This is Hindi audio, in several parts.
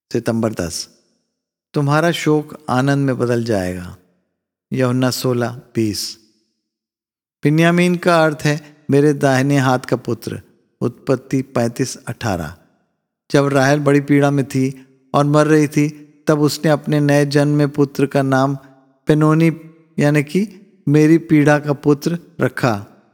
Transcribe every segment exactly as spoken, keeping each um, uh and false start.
सितंबर दस। तुम्हारा शोक आनंद में बदल जाएगा। यूहन्ना सोलह बीस। बिन्यामीन का अर्थ है मेरे दाहिने हाथ का पुत्र। उत्पत्ति पैंतीस अठारह। जब राहेल बड़ी पीड़ा में थी और मर रही थी, तब उसने अपने नए जन्मे पुत्र का नाम पेनोनी यानी कि मेरी पीड़ा का पुत्र रखा।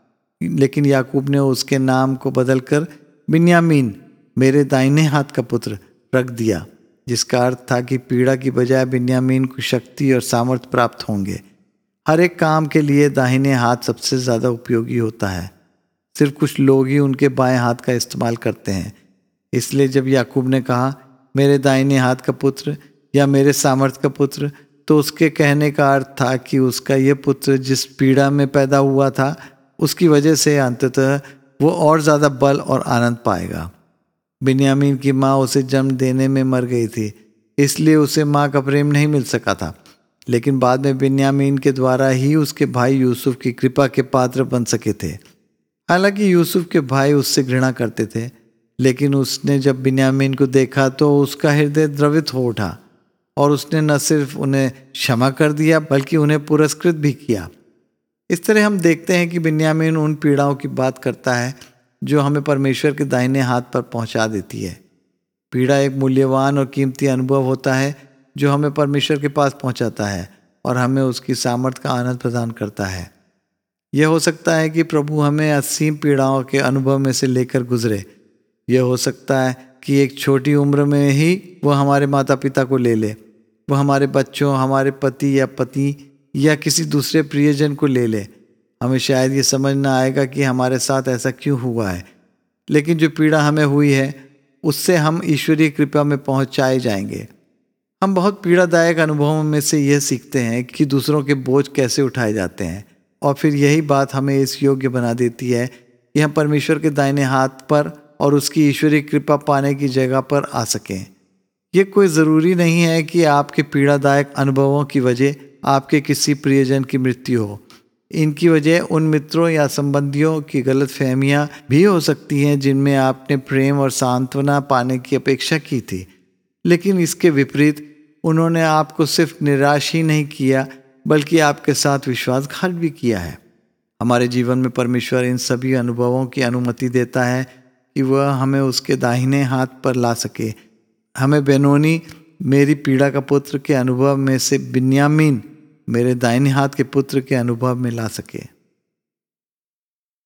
लेकिन याकूब ने उसके नाम को बदलकर बिन्यामीन मेरे दाहिने हाथ का पुत्र रख दिया, जिसका अर्थ था कि पीड़ा की बजाय बिन्यामीन को शक्ति और सामर्थ्य प्राप्त होंगे। हर एक काम के लिए दाहिने हाथ सबसे ज़्यादा उपयोगी होता है। सिर्फ कुछ लोग ही उनके बाएं हाथ का इस्तेमाल करते हैं। इसलिए जब याकूब ने कहा मेरे दाहिने हाथ का पुत्र या मेरे सामर्थ्य का पुत्र, तो उसके कहने का अर्थ था कि उसका यह पुत्र जिस पीड़ा में पैदा हुआ था, उसकी वजह से अंततः वो और ज़्यादा बल और आनंद पाएगा। बिन्यामीन की माँ उसे जन्म देने में मर गई थी, इसलिए उसे माँ का प्रेम नहीं मिल सका था। लेकिन बाद में बिन्यामीन के द्वारा ही उसके भाई यूसुफ की कृपा के पात्र बन सके थे। हालांकि यूसुफ के भाई उससे घृणा करते थे, लेकिन उसने जब बिन्यामीन को देखा तो उसका हृदय द्रवित हो उठा और उसने न सिर्फ उन्हें क्षमा कर दिया बल्कि उन्हें पुरस्कृत भी किया। इस तरह हम देखते हैं कि बिन्यामीन उन पीड़ाओं की बात करता है जो हमें परमेश्वर के दाहिने हाथ पर पहुंचा देती है। पीड़ा एक मूल्यवान और कीमती अनुभव होता है जो हमें परमेश्वर के पास पहुंचाता है और हमें उसकी सामर्थ्य का आनंद प्रदान करता है। यह हो सकता है कि प्रभु हमें असीम पीड़ाओं के अनुभव में से लेकर गुजरे। यह हो सकता है कि एक छोटी उम्र में ही वह हमारे माता पिता को ले ले, वह हमारे बच्चों, हमारे पति या पति या किसी दूसरे प्रियजन को ले ले। हमें शायद ये समझ ना आएगा कि हमारे साथ ऐसा क्यों हुआ है, लेकिन जो पीड़ा हमें हुई है उससे हम ईश्वरीय कृपा में पहुंचाए जाएंगे। हम बहुत पीड़ादायक अनुभवों में से यह सीखते हैं कि दूसरों के बोझ कैसे उठाए जाते हैं, और फिर यही बात हमें इस योग्य बना देती है कि हम परमेश्वर के दाहिने हाथ पर और उसकी ईश्वरीय कृपा पाने की जगह पर आ सकें। ये कोई ज़रूरी नहीं है कि आपके पीड़ादायक अनुभवों की वजह आपके किसी प्रियजन की मृत्यु हो। इनकी वजह उन मित्रों या संबंधियों की गलतफहमियां भी हो सकती हैं जिनमें आपने प्रेम और सांत्वना पाने की अपेक्षा की थी। लेकिन इसके विपरीत उन्होंने आपको सिर्फ निराश ही नहीं किया बल्कि आपके साथ विश्वासघात भी किया है। हमारे जीवन में परमेश्वर इन सभी अनुभवों की अनुमति देता है कि वह हमें उसके दाहिने हाथ पर ला सके, हमें बेनोनी मेरी पीड़ा का पुत्र के अनुभव में से बिन्यामीन मेरे दाहिने हाथ के पुत्र के अनुभव में ला सके।